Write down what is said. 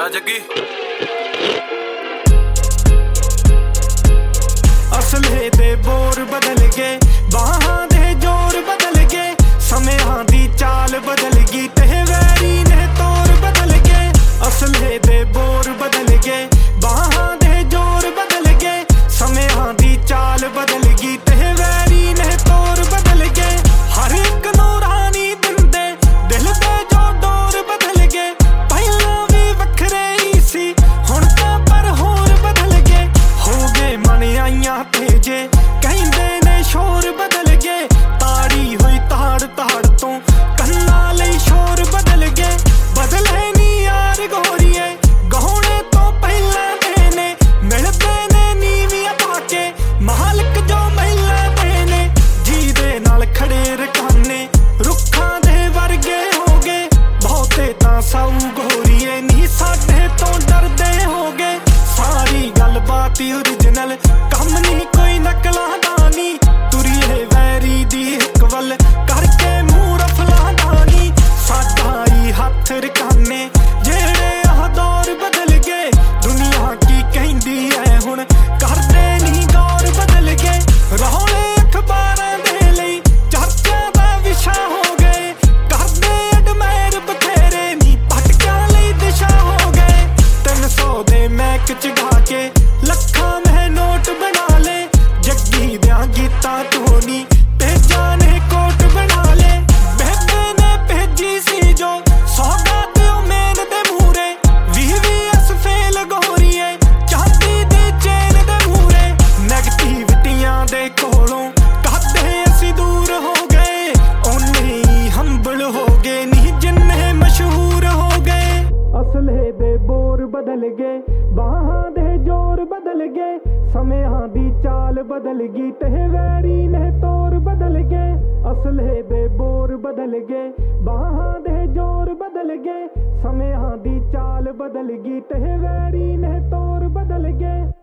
ਆ ਜੱਗੀ ਅਸਲੇ ਦੇ ਬੋਰ ਬਦਲ ਗਏ, ਬਾਹਾਂ ਦੇ ਜ਼ੋਰ ਬਦਲ ਗਏ, ਸਮਿਆਂ ਦੀ ਚਾਲ ਬਦਲ ਗਈ ਤੇ ਵੈਰੀ ਨੇ ਤੋਰ ਬਦਲ ਗਏ। ਅਸਲੇ ਦੇ ਬੋਰ ਬਦਲ ਗਏ, ਬਾਹਾਂ ਦੇ ਜ਼ੋਰ ਬਦਲ ਗਏ, ਸਮਿਆਂ ਦੀ ਚਾਲ ਬਦਲ ਗਈ ਤੇ ਵੈਰੀ ਨੇ ਤੋਰ ਬਦਲ ਗਏ। ਹਰ ਇੱਕ ਨੂੰ ਰਾਣੀ ਦਿੰਦੇ ਦਿਲ ਦੇ ਜੋ ਡੋਰ ਬਦਲ ਗਏ, ਪਹਿਲਾਂ ਵੀ ਵੱਖਰੇ ਹੀ ਸੀ ਹੁਣ ਤਾਂ ਪਰ ਹੋਰ ਬਦਲ ਗਏ। ਹੋ ਗਏ ਮਨ ਆਈਆਂ ਤੇਜੇ ਕਹਿੰਦੇ ਨੇ ਸ਼ੋਰ ਬਦਲ ਗਏ, ਤਾੜੀ ਹੋਈ ਤਾੜ ਤਾੜ ਤੋਂ ਕੰਨਾਂ ਲਈ ਸ਼ੋਰ ਬਦਲ ਗਏ। ਬਦਲੇ ਨੀ ਯਾਰ ਗੋਰੀਏ ਗਾਉਣੇ ਤੋਂ ਪਹਿਲਾਂ ਦੇ ਨੇ, ਮਿਲਦੇ ਨੇ ਨੀਵੀਆਂ ਪਾ ਕੇ ਮਾਲਕ ਜੋ ਮਹਿਲਾਂ ਦੇ ਨੇ। ਜਿਹਦੇ ਨਾਲ ਖੜੇ ਰਕਾਨੇ ਰੁੱਖਾਂ ਦੇ ਵਰਗੇ ਹੋ ਗਏ, ਬਹੁਤੇ ਤਾਂ ਸਾਊ ਗੋਰੀਏ ਨੀ ਸਾਡੇ ਤੋਂ ਡਰਦੇ ਹੋ ਗਏ। ਸਾਰੀ ਗੱਲਬਾਤ ਓਰੀਜਨਲ ਕੰਮ ਨੀ ਕੋਈ ਨਕਲਾਂ ਦਾ ਨੀ, ਤੁਰੀਏ ਵੈਰੀ ਦੀ ਇੱਕ ਵੱਲ ਕਰਕੇ ਮੂੰਹ ਰਫਲਾਂ ਦਾ ਨੀ। ਸਾਡਾ ਹੀ ਹੱਥ ਰਕਾਨੇ ਜਿਹੜੇ ਆਹ ਦੌਰ ਬਦਲ ਗਏ, ਦੁਨੀਆ ਕੀ ਕਹਿੰਦੀ ਐ ਹੁਣ ਕਰਦੇ ਨੀ ਗੌਰ ਬਦਲ ਗਏ। ਰੌਲੇ ਅਖਬਾਰਾਂ ਦੇ ਲਈ ਚਰਚਾ ਦਾ ਵਿਸ਼ਾ ਹੋ ਗਏ, ਕਰਦੇ ਅਡਮਾਇਰ ਬਥੇਰੇ ਨੀ ਭਟਕਿਆਂ ਲਈ ਦਿਸ਼ਾ ਹੋ ਗਏ। 300 ਦੇ ਮੈਕ ਚ ਗਾ ਕੇ ਲੱਖਾਂ ਮੈਂ ਨੋਟ ਬਣਾ ਲਏ, ਜੱਗੀ ਦਿਆਂ ਗੀਤਾਂ ਤੋਂ ਨੀ ਤੇਜਾਂ ਨੇ ਕੋਟ ਬਣਾ ਲਏ। ਬੇਬੇ ਨੇ ਭੇਜੀ ਸੀ ਜੋ ਸੌਗਾਤ ਉਹ ਮੇਨ ਦੇ ਮੂਹਰੇ, VVS ਫੇਲ ਗੋਰੀਏ ਚਾਂਦੀ ਦੀ ਚੇਨ ਦੇ ਮੂਹਰੇ। ਨੈਗੇਟਿਵਿਟੀਆਂ ਦੇ ਕੋਲੋਂ ਕਾਹਦੇ ਅਸੀਂ ਦੂਰ ਹੋ ਗਏ, ਓਨੇ ਹੀ ਹੰਬਲ ਹੋ ਗਏ ਨੀ ਜਿੰਨੇ ਮਸ਼ਹੂਰ ਹੋ ਗਏ। ਅਸਲੇ ਦੇ ਬੋਰ ਬਦਲ ਗਏ, ਬਾਹਾਂ ਦੇ ਜ਼ੋਰ ਬਦਲ ਗਏ, ਸਮਿਆਂ ਦੀ ਚਾਲ ਬਦਲ ਗਈ ਤੇ ਵੈਰੀ ਨੇ ਤੋਰ ਬਦਲ ਗਏ। ਅਸਲੇ ਦੇ ਬੋਰ ਬਦਲ ਗਏ, ਬਾਹਾਂ ਦੇ ਜ਼ੋਰ ਬਦਲ ਗਏ, ਸਮਿਆਂ ਦੀ ਚਾਲ ਬਦਲ ਗਈ ਤੇ ਵੈਰੀ ਨੇ ਤੋਰ ਬਦਲ ਗਏ।